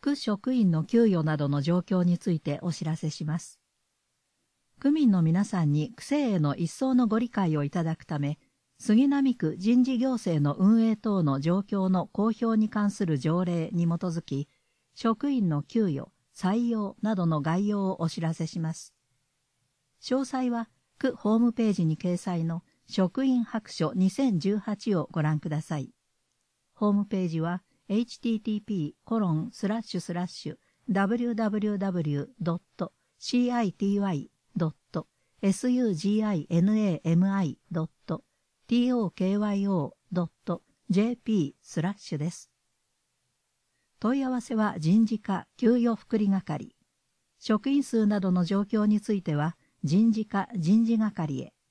区職員の給与などの状況についてお知らせします。区民の皆さんに区政への一層のご理解をいただくため、杉並区人事行政の運営等の状況の公表に関する条例に基づき、職員の給与、採用などの概要をお知らせします。詳細は区ホームページに掲載の職員白書2018をご覧ください。ホームページは http://www.city.tokyo.jp/ です。問い合わせは人事課給与福利係。職員数などの状況については人事課人事係へ。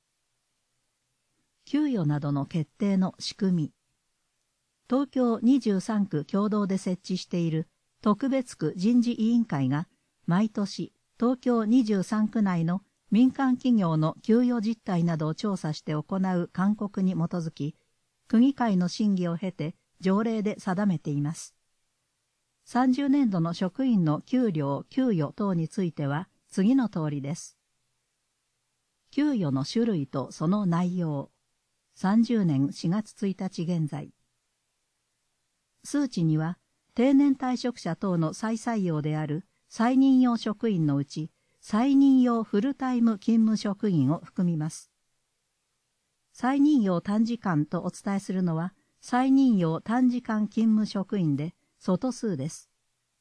給与などの決定の仕組み。東京23区共同で設置している特別区人事委員会が毎年東京23区内の民間企業の給与実態などを調査して行う勧告に基づき、区議会の審議を経て条例で定めています。30年度の職員の給料・給与等については次の通りです。給与の種類とその内容。30年4月1日現在。数値には定年退職者等の再採用である再任用職員のうち再任用フルタイム勤務職員を含みます。再任用短時間とお伝えするのは再任用短時間勤務職員で相数です。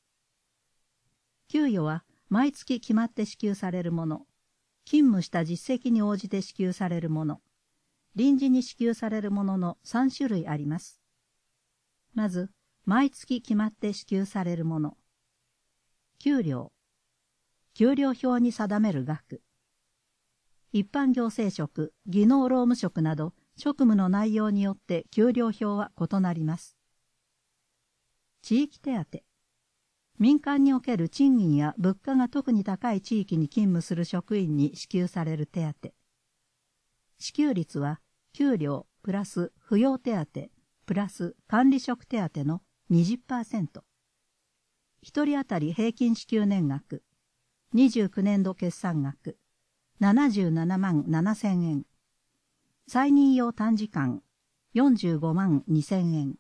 給与は毎月決まって支給されるもの、勤務した実績に応じて支給されるもの、臨時に支給されるものの3種類あります。まず、毎月決まって支給されるもの。給料。給料表に定める額。一般行政職、技能労務職など、職務の内容によって給料表は異なります。地域手当。民間における賃金や物価が特に高い地域に勤務する職員に支給される手当。支給率は、給料プラス扶養手当プラス管理職手当の 20%。一人当たり平均支給年額、29年度決算額、77万7000円。再任用短時間、45万2000円。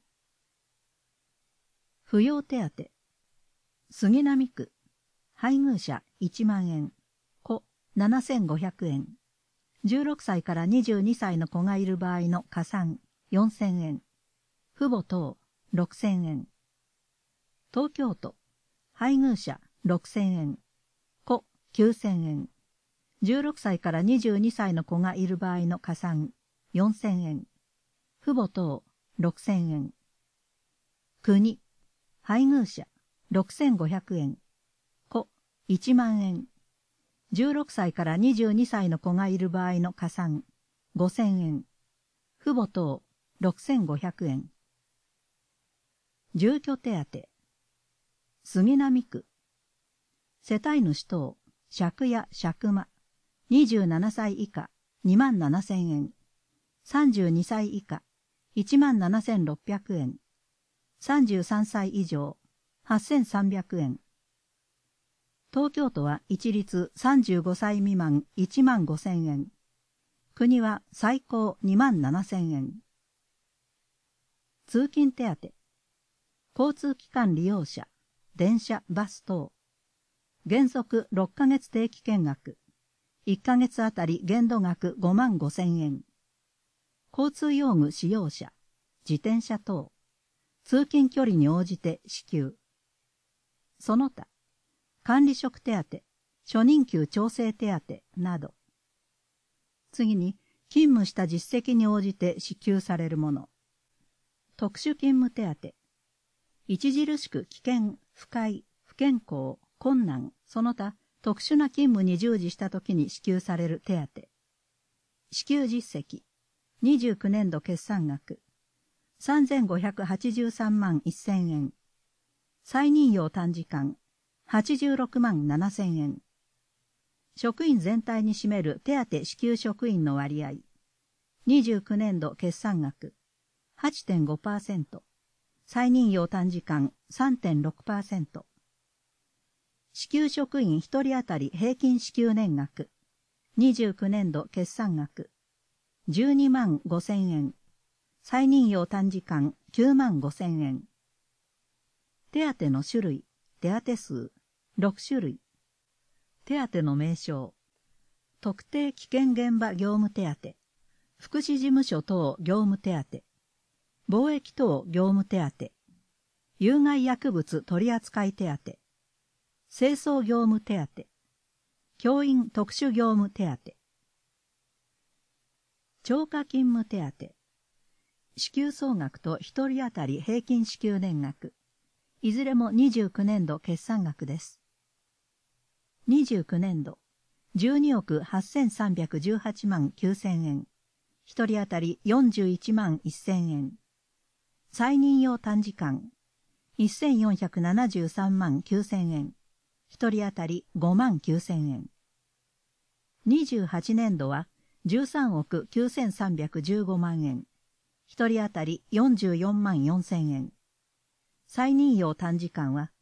扶養手当、杉並区、配偶者1万円、子7500円。16歳から22歳の子がいる場合の加算4000円。父母等6000円。東京都、配偶者6000円。子9000円。16歳から22歳の子がいる場合の加算4000円。父母等6000円。国、配偶者6500円。子1万円。16歳から22歳の子がいる場合の加算5000円。父母等6500円。住居手当。杉並区。世帯主等、借家借間、27歳以下、2万7000円。32歳以下、1万7600円。33歳以上、8300円。東京都は一律35歳未満1万5000円。国は最高2万7000円。通勤手当。交通機関利用者、電車、バス等。原則6ヶ月定期券額。1ヶ月あたり限度額5万5000円。交通用具使用者、自転車等。通勤距離に応じて支給。その他、管理職手当、初任給調整手当など。次に、勤務した実績に応じて支給されるもの。特殊勤務手当。著しく危険、不快、不健康、困難、その他、特殊な勤務に従事したときに支給される手当。支給実績。29年度決算額。3583万1000円。再任用短時間。86万7000円。職員全体に占める手当支給職員の割合。29年度決算額。8.5%。 再任用短時間 3.6%。支給職員1人当たり平均支給年額、29年度決算額、12万5,000円。再任用短時間9万5,000円。手当の種類、手当数、6種類。手当の名称、特定危険現場業務手当、福祉事務所等業務手当、貿易等業務手当、有害薬物取扱手当、清掃業務手当、教員特殊業務手当、超過勤務手当、支給総額と1人当たり平均支給年額、いずれも29年度決算額です。29年度、12億8,318万9,000円、1人当たり41万1,000円。再任用短時間、1,473万9,000円、1人当たり5万9,000円。28年度は13億9,315万円、1人当たり44万4,000円。再任用短時間は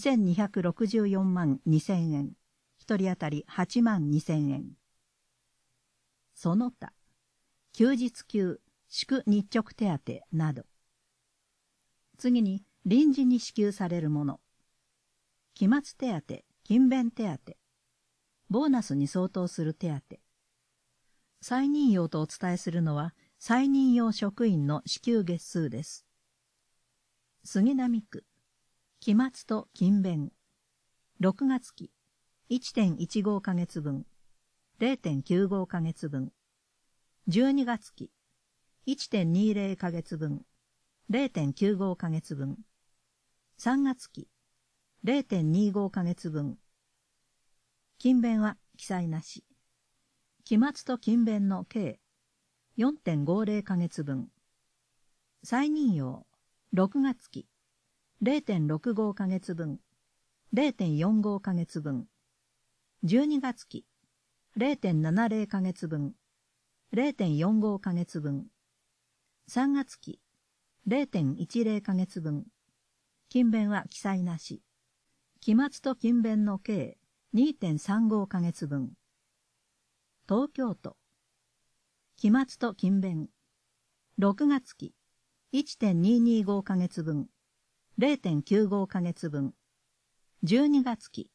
2,264万2,000円、1人当たり8万2,000円。その他、休日給、祝日直手当など。次に、臨時に支給されるもの。期末手当、勤勉手当。ボーナスに相当する手当。再任用とお伝えするのは、再任用職員の支給月数です。杉並区、期末と勤勉。6月期、1.15 ヶ月分、0.95 ヶ月分。12月期、1.20 ヶ月分、0.95 ヶ月分。3月期、0.25 ヶ月分。勤勉は記載なし。期末と勤勉の計、4.50 ヶ月分。再任用、6月期、0.65 ヶ月分、0.45 ヶ月分。12月期、0.70 ヶ月分、0.45 ヶ月分。3月期、0.10 ヶ月分。勤勉は記載なし。期末と勤勉の計 2.35 ヶ月分。東京都。期末と勤勉。6月期 1.225 ヶ月分。0.95 ヶ月分。12月期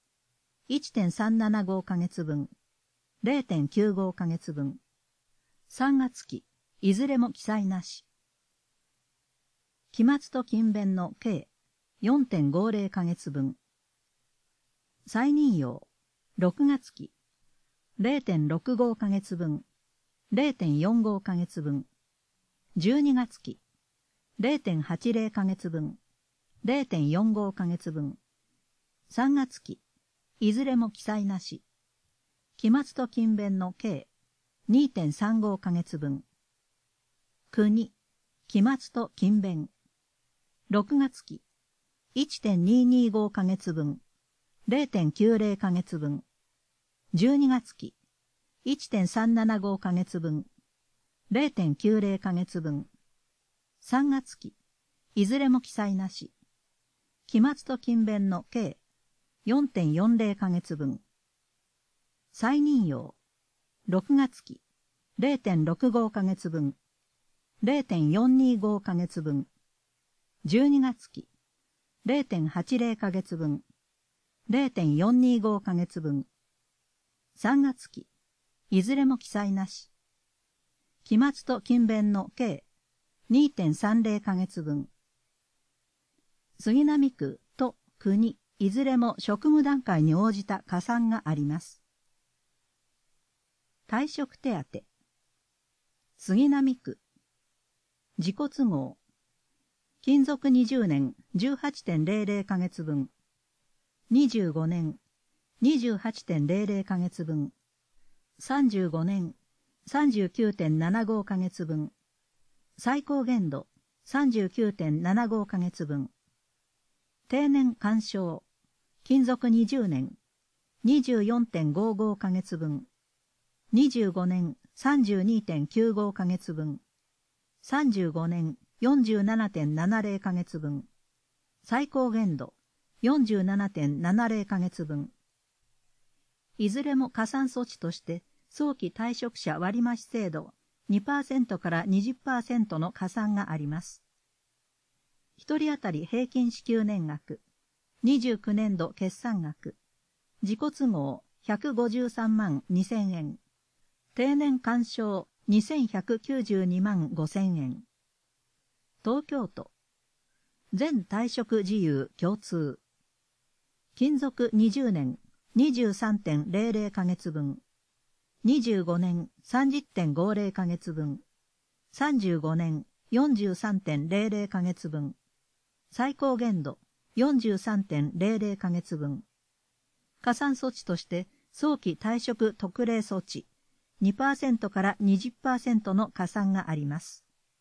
1.375 ヶ月分。0.95 ヶ月分。3月期、いずれも記載なし。期末と勤勉の計 4.50 ヶ月分。再任用、6月期、0.65 ヶ月分、0.45 ヶ月分。12月期、0.80 ヶ月分、0.45 ヶ月分。3月期、いずれも記載なし。期末と勤勉の計 2.35 ヶ月分。国、期末と勤勉。6月期、1.225 ヶ月分、0.90 ヶ月分。12月期、1.375 ヶ月分、0.90 ヶ月分。3月期、いずれも記載なし。期末と勤勉の計 4.40 ヶ月分。再任用、6月期、0.65 ヶ月分、0.425 ヶ月分。12月期、0.80 ヶ月分、0.425 ヶ月分。3月期、いずれも記載なし。期末と勤勉の計 2.30 ヶ月分。杉並区と国、いずれも職務段階に応じた加算があります。退職手当。杉並区。自己都合。勤続20年 18.00 ヶ月分。25年 28.00 ヶ月分。35年 39.75 ヶ月分。最高限度 39.75 ヶ月分。定年干渉。勤続20年 24.55 ヶ月分。25年 32.95 ヶ月分。35年 47.70 ヶ月分。 最高限度 47.70 ヶ月分。いずれも加算措置として早期退職者割増制度 2% から 20% の加算があります。1人当たり平均支給年額、29年度決算額、自己都合153万2000円、定年干渉2192万5000円。東京都、全退職自由共通。勤続20年 23.00 ヶ月分、25年 30.50 ヶ月分、35年 43.00 ヶ月分、最高限度 43.00 ヶ月分。加算措置として早期退職特例措置 2% から 20% の加算があります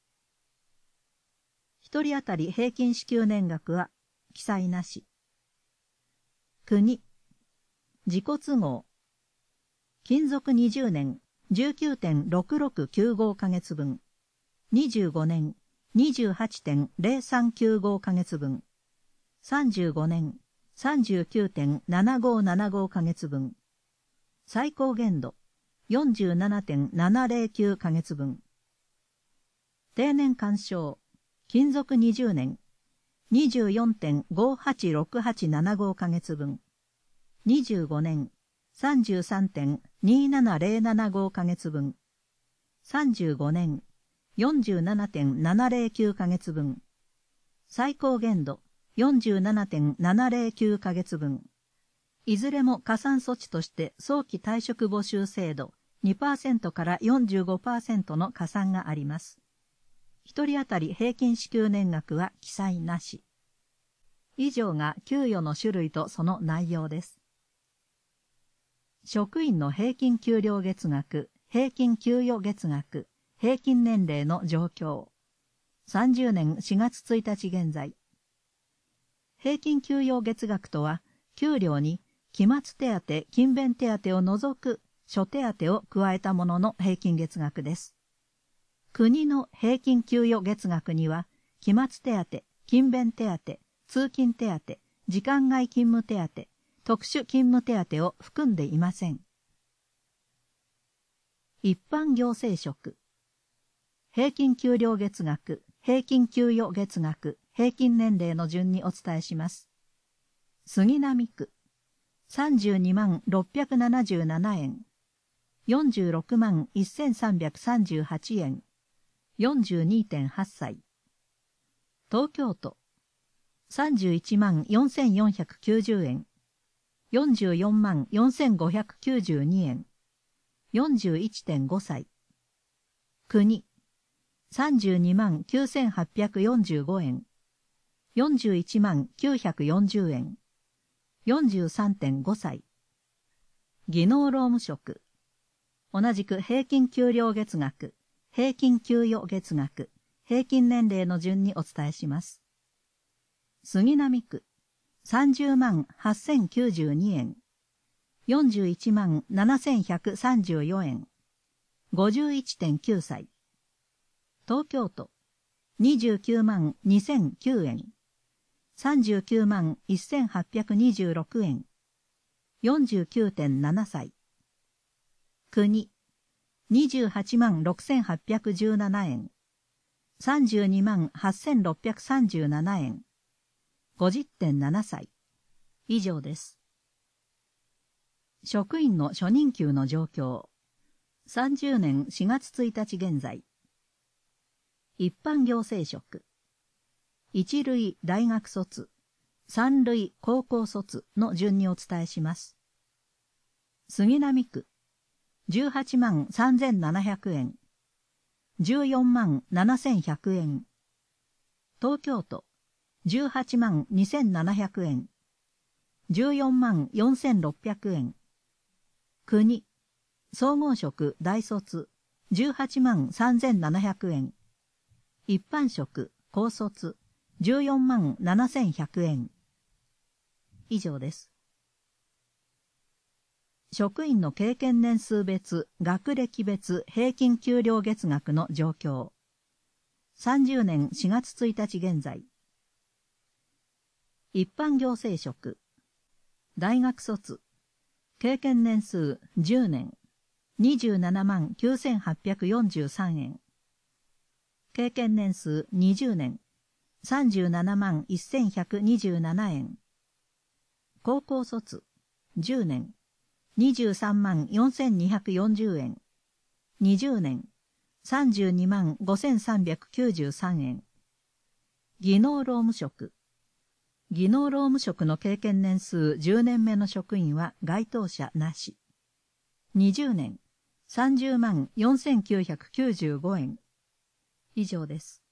。1人当たり平均支給年額は記載なし。国、自己都合。勤続20年 19.6695 ヶ月分、25年 28.0395 ヶ月分、35年 39.7575 ヶ月分、最高限度 47.709 ヶ月分。定年干渉、勤続20年 24.586875 ヶ月分、25年 33.27075 ヶ月分、35年 47.709 ヶ月分、最高限度 47.709 ヶ月分。いずれも加算措置として早期退職募集制度 2% から 45% の加算があります。1人当たり平均支給年額は記載なし。以上が給与の種類とその内容です。職員の平均給料月額、平均給与月額、平均年齢の状況。30年4月1日現在。平均給与月額とは、給料に期末手当、勤勉手当を除く諸手当を加えたものの平均月額です。国の平均給与月額には、期末手当、勤勉手当、通勤手当、時間外勤務手当、特殊勤務手当を含んでいません。一般行政職。平均給料月額、平均給与月額、平均年齢の順にお伝えします。杉並区、32万677円、46万1338円、42.8 歳。東京都、31万4490円、44万4592円、41.5 歳。国、32万9845円、41万940円、43.5 歳。技能労務職。同じく平均給料月額、平均給与月額、平均年齢の順にお伝えします。杉並区、30万8092円、41万7134円、51.9 歳。東京都、29万2009円、39万1826円、49.7 歳。国、28万6817円、32万8637円、50.7 歳。以上です。職員の初任給の状況。30年4月1日現在。一般行政職。1類大学卒、3類高校卒の順にお伝えします。杉並区、18万3700円、14万7100円。東京都、18万2700円、14万4600円。国、総合職大卒、18万3700円。一般職、高卒、14万7100円。以上です。職員の経験年数別、学歴別平均給料月額の状況。30年4月1日現在。 一般行政職。大学卒。経験年数10年。27万9843円。経験年数20年。37万1127円。高校卒。10年。23万4240円。20年。32万5393円。技能労務職。技能労務職の経験年数10年目の職員は該当者なし。20年。30万4995円。以上です。